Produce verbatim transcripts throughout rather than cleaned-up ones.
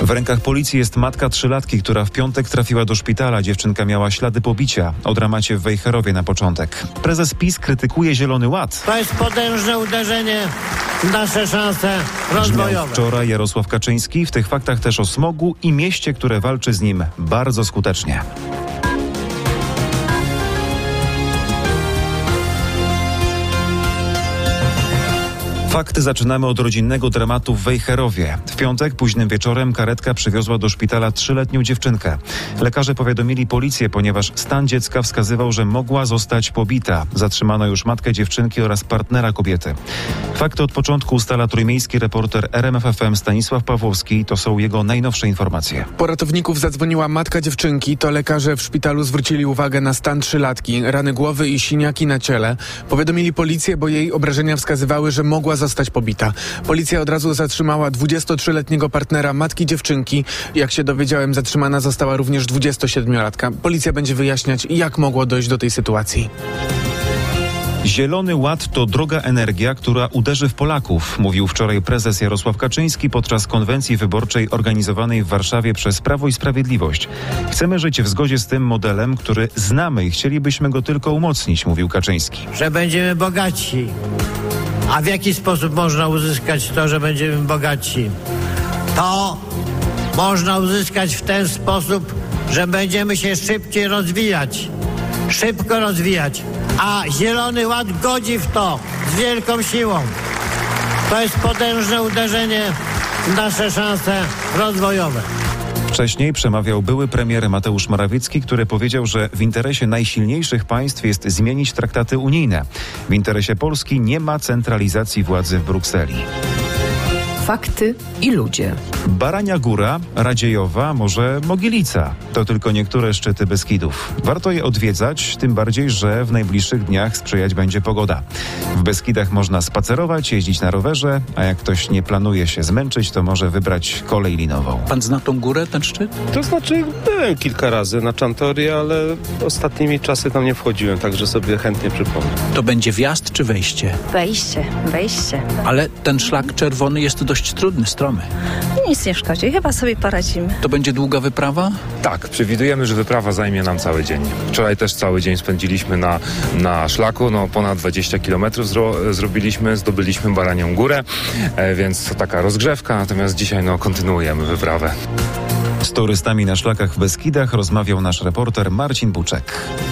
W rękach policji jest matka trzylatki, która w piątek trafiła do szpitala. Dziewczynka miała ślady pobicia. O dramacie w Wejherowie na początek. Prezes PiS krytykuje Zielony Ład. To jest potężne uderzenie w nasze szanse rozwojowe. Brzmiał wczoraj Jarosław Kaczyński. W tych faktach też o smogu i mieście, które walczy z nim bardzo skutecznie. Fakty zaczynamy od rodzinnego dramatu w Wejherowie. W piątek późnym wieczorem karetka przywiozła do szpitala trzyletnią dziewczynkę. Lekarze powiadomili policję, ponieważ stan dziecka wskazywał, że mogła zostać pobita. Zatrzymano już matkę dziewczynki oraz partnera kobiety. Fakty od początku ustala trójmiejski reporter R M F F M Stanisław Pawłowski. To są jego najnowsze informacje. Po ratowników zadzwoniła matka dziewczynki. To lekarze w szpitalu zwrócili uwagę na stan trzylatki, rany głowy i siniaki na ciele. Powiadomili policję, bo jej obrażenia wskazywały, że mogła zostać pobita. Policja od razu zatrzymała dwudziestotrzyletniego partnera matki dziewczynki. Jak się dowiedziałem, zatrzymana została również dwudziestosiedmiolatka. Policja będzie wyjaśniać, jak mogło dojść do tej sytuacji. Zielony Ład to droga energia, która uderzy w Polaków, mówił wczoraj prezes Jarosław Kaczyński podczas konwencji wyborczej organizowanej w Warszawie przez Prawo i Sprawiedliwość. Chcemy żyć w zgodzie z tym modelem, który znamy i chcielibyśmy go tylko umocnić, mówił Kaczyński. Że będziemy bogatsi. A w jaki sposób można uzyskać to, że będziemy bogatsi? To można uzyskać w ten sposób, że będziemy się szybciej rozwijać. Szybko rozwijać. A Zielony Ład godzi w to z wielką siłą. To jest potężne uderzenie w nasze szanse rozwojowe. Wcześniej przemawiał były premier Mateusz Morawiecki, który powiedział, że w interesie najsilniejszych państw jest zmienić traktaty unijne. W interesie Polski nie ma centralizacji władzy w Brukseli. Fakty i ludzie. Barania Góra, Radziejowa, może Mogilica. To tylko niektóre szczyty Beskidów. Warto je odwiedzać, tym bardziej, że w najbliższych dniach sprzyjać będzie pogoda. W Beskidach można spacerować, jeździć na rowerze, a jak ktoś nie planuje się zmęczyć, to może wybrać kolej linową. Pan zna tą górę, ten szczyt? To znaczy byłem kilka razy na Czantorii, ale ostatnimi czasy tam nie wchodziłem, także sobie chętnie przypomnę. To będzie wjazd czy wejście? Wejście, wejście. Ale ten szlak czerwony jest dość trudny, stromy. Nic nie szkodzi, chyba sobie poradzimy. To będzie długa wyprawa? Tak, przewidujemy, że wyprawa zajmie nam cały dzień. Wczoraj też cały dzień spędziliśmy na, na szlaku, no ponad dwadzieścia kilometrów zro, zrobiliśmy, zdobyliśmy Baranią Górę, e, więc to taka rozgrzewka, natomiast dzisiaj no kontynuujemy wyprawę. Z turystami na szlakach w Beskidach rozmawiał nasz reporter Marcin Buczek.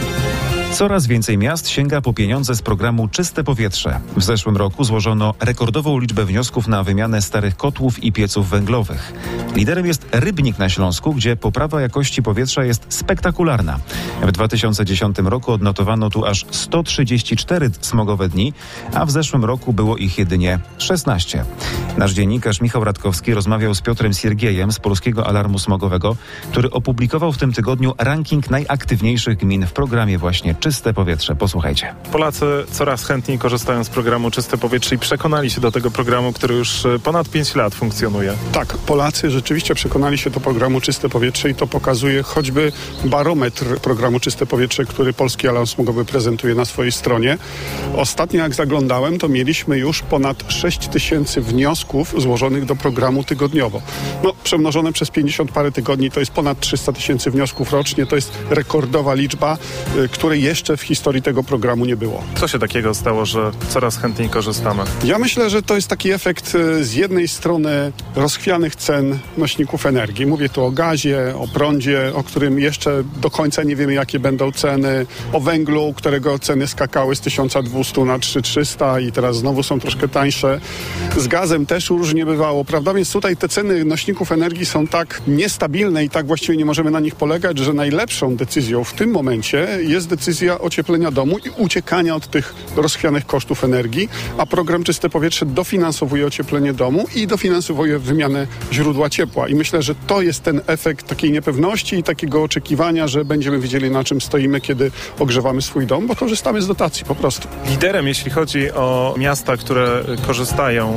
Coraz więcej miast sięga po pieniądze z programu Czyste Powietrze. W zeszłym roku złożono rekordową liczbę wniosków na wymianę starych kotłów i pieców węglowych. Liderem jest Rybnik na Śląsku, gdzie poprawa jakości powietrza jest spektakularna. W dwa tysiące dziesiątym roku odnotowano tu aż sto trzydzieści cztery smogowe dni, a w zeszłym roku było ich jedynie szesnaście. Nasz dziennikarz Michał Radkowski rozmawiał z Piotrem Siergiejem z Polskiego Alarmu Smogowego, który opublikował w tym tygodniu ranking najaktywniejszych gmin w programie właśnie Czyste Powietrze. Posłuchajcie. Polacy coraz chętniej korzystają z programu Czyste Powietrze i przekonali się do tego programu, który już ponad pięć lat funkcjonuje. Tak, Polacy rzeczywiście przekonali się do programu Czyste Powietrze i to pokazuje choćby barometr programu Czyste Powietrze, który Polski Alarm Smogowy prezentuje na swojej stronie. Ostatnio jak zaglądałem, to mieliśmy już ponad sześć tysięcy wniosków złożonych do programu tygodniowo. No, przemnożone przez pięćdziesiąt parę tygodni to jest ponad trzysta tysięcy wniosków rocznie. To jest rekordowa liczba, której jeszcze w historii tego programu nie było. Co się takiego stało, że coraz chętniej korzystamy? Ja myślę, że to jest taki efekt z jednej strony rozchwianych cen nośników energii. Mówię tu o gazie, o prądzie, o którym jeszcze do końca nie wiemy, jakie będą ceny, o węglu, którego ceny skakały z tysiąc dwieście na trzy tysiące trzysta i teraz znowu są troszkę tańsze. Z gazem też różnie bywało, prawda? Więc tutaj te ceny nośników energii są tak niestabilne i tak właściwie nie możemy na nich polegać, że najlepszą decyzją w tym momencie jest decyzja ocieplenia domu i uciekania od tych rozchwianych kosztów energii, a program Czyste Powietrze dofinansowuje ocieplenie domu i dofinansowuje wymianę źródła ciepła. I myślę, że to jest ten efekt takiej niepewności i takiego oczekiwania, że będziemy wiedzieli, na czym stoimy, kiedy ogrzewamy swój dom, bo korzystamy z dotacji po prostu. Liderem, jeśli chodzi o miasta, które korzystają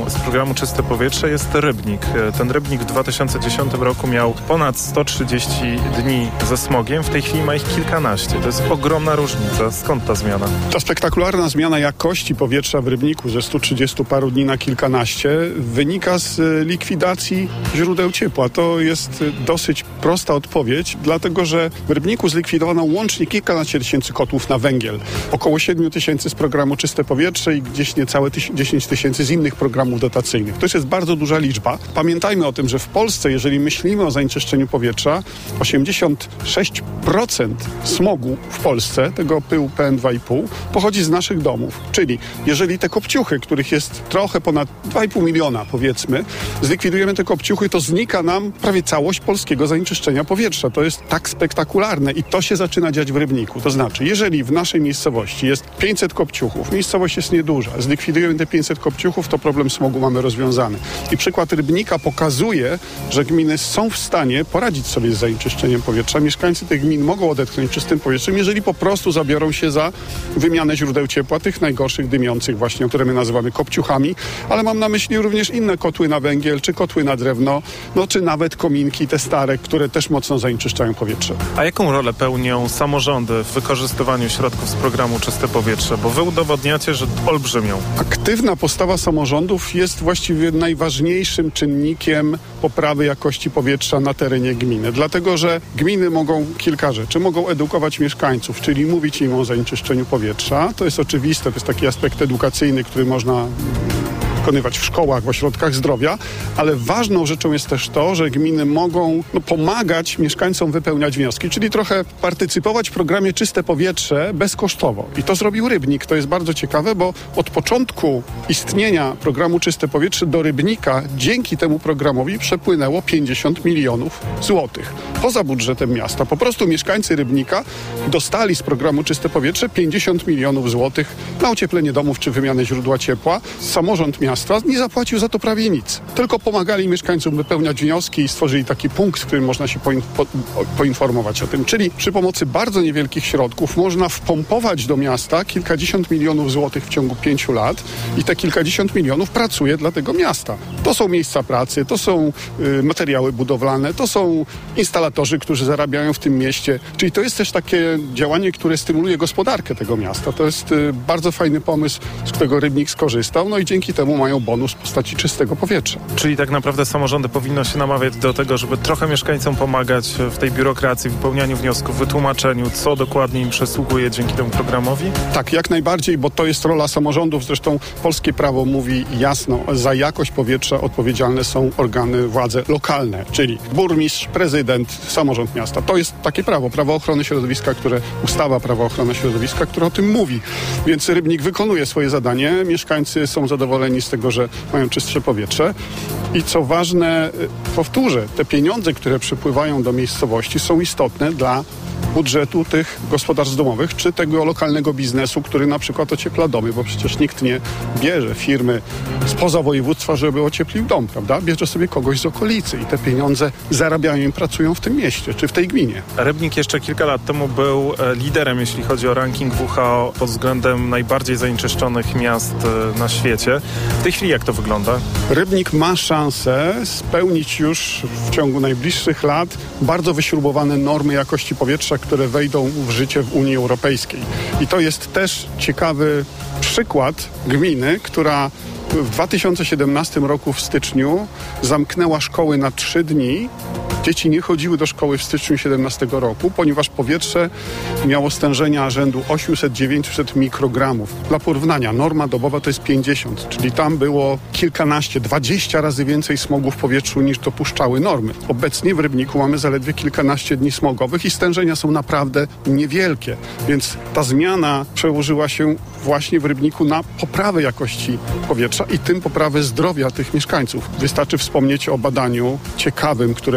z programu Czyste Powietrze jest Rybnik. Ten Rybnik w dwa tysiące dziesiątym roku miał ponad sto trzydzieści dni ze smogiem, w tej chwili ma ich kilkanaście. To jest ogromna różnica. Skąd ta zmiana? Ta spektakularna zmiana jakości powietrza w Rybniku ze stu trzydziestu paru dni na kilkanaście wynika z likwidacji źródeł ciepła. To jest dosyć prosta odpowiedź, dlatego że w Rybniku zlikwidowano łącznie kilkanaście tysięcy kotłów na węgiel. Około siedmiu tysięcy z programu Czyste Powietrze i gdzieś niecałe dziesięć tysięcy z innych programów dotacyjnych. To jest bardzo duża liczba. Pamiętajmy o tym, że w Polsce, jeżeli myślimy o zanieczyszczeniu powietrza, osiemdziesiąt sześć procent smogu w Polsce, tego pyłu P M dwa i pół, pochodzi z naszych domów. Czyli jeżeli te kopciuchy, których jest trochę ponad dwa i pół miliona, powiedzmy, zlikwidujemy te kopciuchy, to znika nam prawie całość polskiego zanieczyszczenia powietrza. To jest tak spektakularne i to się zaczyna dziać w Rybniku. To znaczy, jeżeli w naszej miejscowości jest pięćset kopciuchów, miejscowość jest nieduża, zlikwidujemy te pięćset kopciuchów, to problem smogu mamy rozwiązany. I przykład Rybnika pokazuje, że gminy są w stanie poradzić sobie z zanieczyszczeniem powietrza. Mieszkańcy tych gmin mogą odetchnąć czystym powietrzem, jeżeli po prostu zabiorą się za wymianę źródeł ciepła, tych najgorszych, dymiących właśnie, które my nazywamy kopciuchami, ale mam na myśli również inne kotły na węgiel, czy kotły na drewno, no czy nawet kominki, te stare, które też mocno zanieczyszczają powietrze. A jaką rolę pełnią samorządy w wykorzystywaniu środków z programu Czyste Powietrze? Bo wy udowodniacie, że olbrzymią. Aktywna postawa samorządów jest właściwie najważniejszym czynnikiem poprawy jakości powietrza na terenie gminy. Dlatego, że gminy mogą kilka rzeczy. Mogą edukować mieszkańców, czyli mówić im o zanieczyszczeniu powietrza. To jest oczywiste, to jest taki aspekt edukacyjny, który można wykonywać w szkołach, w ośrodkach zdrowia, ale ważną rzeczą jest też to, że gminy mogą no, pomagać mieszkańcom wypełniać wnioski, czyli trochę partycypować w programie Czyste Powietrze bezkosztowo. I to zrobił Rybnik. To jest bardzo ciekawe, bo od początku istnienia programu Czyste Powietrze do Rybnika dzięki temu programowi przepłynęło pięćdziesiąt milionów złotych. Poza budżetem miasta. Po prostu mieszkańcy Rybnika dostali z programu Czyste Powietrze pięćdziesiąt milionów złotych na ocieplenie domów czy wymianę źródła ciepła. Samorząd miasta nie zapłacił za to prawie nic. Tylko pomagali mieszkańcom wypełniać wnioski i stworzyli taki punkt, w którym można się poin- po- poinformować o tym. Czyli przy pomocy bardzo niewielkich środków można wpompować do miasta kilkadziesiąt milionów złotych w ciągu pięciu lat i te kilkadziesiąt milionów pracuje dla tego miasta. To są miejsca pracy, to są y, materiały budowlane, to są instalatorzy, którzy zarabiają w tym mieście. Czyli to jest też takie działanie, które stymuluje gospodarkę tego miasta. To jest y, bardzo fajny pomysł, z którego Rybnik skorzystał, no i dzięki temu mają bonus w postaci czystego powietrza. Czyli tak naprawdę samorządy powinno się namawiać do tego, żeby trochę mieszkańcom pomagać w tej biurokracji, wypełnianiu wniosków, wytłumaczeniu, co dokładnie im przysługuje dzięki temu programowi? Tak, jak najbardziej, bo to jest rola samorządów. Zresztą polskie prawo mówi jasno, za jakość powietrza odpowiedzialne są organy, władze lokalne, czyli burmistrz, prezydent, samorząd miasta. To jest takie prawo, prawo ochrony środowiska, które, ustawa prawa ochrony środowiska, która o tym mówi. Więc Rybnik wykonuje swoje zadanie, mieszkańcy są zadowoleni z tego, że mają czystsze powietrze. I co ważne, powtórzę, te pieniądze, które przypływają do miejscowości, są istotne dla budżetu tych gospodarstw domowych, czy tego lokalnego biznesu, który na przykład ociepla domy, bo przecież nikt nie bierze firmy spoza województwa, żeby ocieplił dom, prawda? Bierze sobie kogoś z okolicy i te pieniądze zarabiają i pracują w tym mieście, czy w tej gminie. Rybnik jeszcze kilka lat temu był liderem, jeśli chodzi o ranking W H O pod względem najbardziej zanieczyszczonych miast na świecie. W tej chwili jak to wygląda? Rybnik ma szansę spełnić już w ciągu najbliższych lat bardzo wyśrubowane normy jakości powietrza, które wejdą w życie w Unii Europejskiej. I to jest też ciekawy przykład gminy, która w dwa tysiące siedemnastym roku w styczniu zamknęła szkoły na trzy dni. Dzieci nie chodziły do szkoły w styczniu siedemnastego roku, ponieważ powietrze miało stężenia rzędu osiemset do dziewięciuset mikrogramów. Dla porównania norma dobowa to jest pięćdziesiąt, czyli tam było kilkanaście, dwadzieścia razy więcej smogu w powietrzu niż dopuszczały normy. Obecnie w Rybniku mamy zaledwie kilkanaście dni smogowych i stężenia są naprawdę niewielkie, więc ta zmiana przełożyła się właśnie w Rybniku na poprawę jakości powietrza i tym poprawę zdrowia tych mieszkańców. Wystarczy wspomnieć o badaniu ciekawym, które przeprowadzono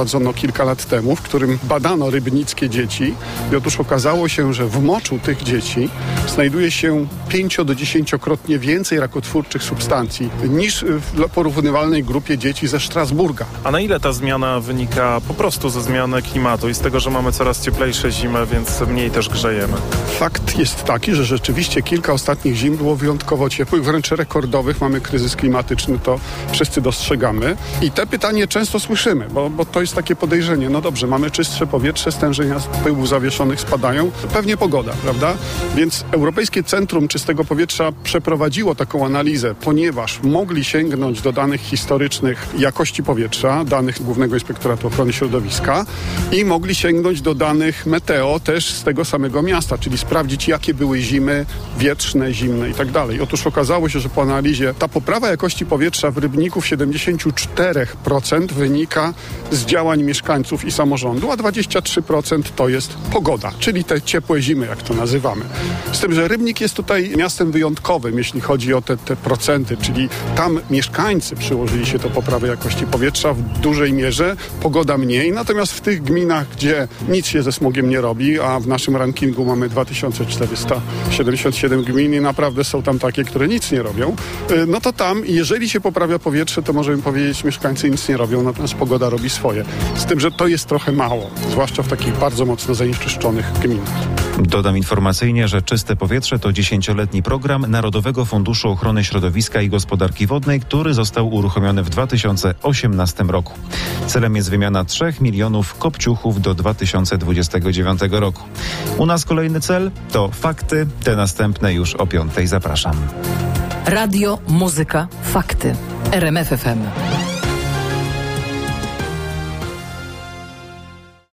przeprowadzono kilka lat temu, w którym badano rybnickie dzieci i otóż okazało się, że w moczu tych dzieci znajduje się pięcio do dziesięciokrotnie więcej rakotwórczych substancji niż w porównywalnej grupie dzieci ze Strasburga. A na ile ta zmiana wynika po prostu ze zmiany klimatu i z tego, że mamy coraz cieplejsze zimy, więc mniej też grzejemy? Fakt jest taki, że rzeczywiście kilka ostatnich zim było wyjątkowo ciepłych, wręcz rekordowych. Mamy kryzys klimatyczny, to wszyscy dostrzegamy. I te pytanie często słyszymy, bo, bo to jest takie podejrzenie. No dobrze, mamy czystsze powietrze, stężenia pyłów zawieszonych spadają. Pewnie pogoda, prawda? Więc Europejskie Centrum Czystego Powietrza przeprowadziło taką analizę, ponieważ mogli sięgnąć do danych historycznych jakości powietrza, danych Głównego Inspektoratu Ochrony Środowiska i mogli sięgnąć do danych meteo też z tego samego miasta, czyli sprawdzić, jakie były zimy wietrzne, zimne i tak dalej. Otóż okazało się, że po analizie ta poprawa jakości powietrza w Rybniku w siedemdziesiąt cztery procent wynika z działań mieszkańców i samorządu, a dwadzieścia trzy procent to jest pogoda, czyli te ciepłe zimy, jak to nazywamy. Z tym, że Rybnik jest tutaj miastem wyjątkowym, jeśli chodzi o te, te procenty, czyli tam mieszkańcy przyłożyli się do poprawy jakości powietrza w dużej mierze, pogoda mniej, natomiast w tych gminach, gdzie nic się ze smogiem nie robi, a w naszym rankingu mamy dwa tysiące czterysta siedemdziesiąt siedem gmin i naprawdę są tam takie, które nic nie robią, no to tam, jeżeli się poprawia powietrze, to możemy powiedzieć, mieszkańcy nic nie robią, natomiast pogoda robi swoje. Z tym, że to jest trochę mało, zwłaszcza w takich bardzo mocno zanieczyszczonych gminach. Dodam informacyjnie, że Czyste Powietrze to dziesięcioletni program Narodowego Funduszu Ochrony Środowiska i Gospodarki Wodnej, który został uruchomiony w dwa tysiące osiemnastym roku. Celem jest wymiana trzech milionów kopciuchów do dwa tysiące dwudziestego dziewiątego roku. U nas kolejny cel to fakty, te następne już o piątej. Zapraszam. Radio, muzyka, fakty. R M F F M.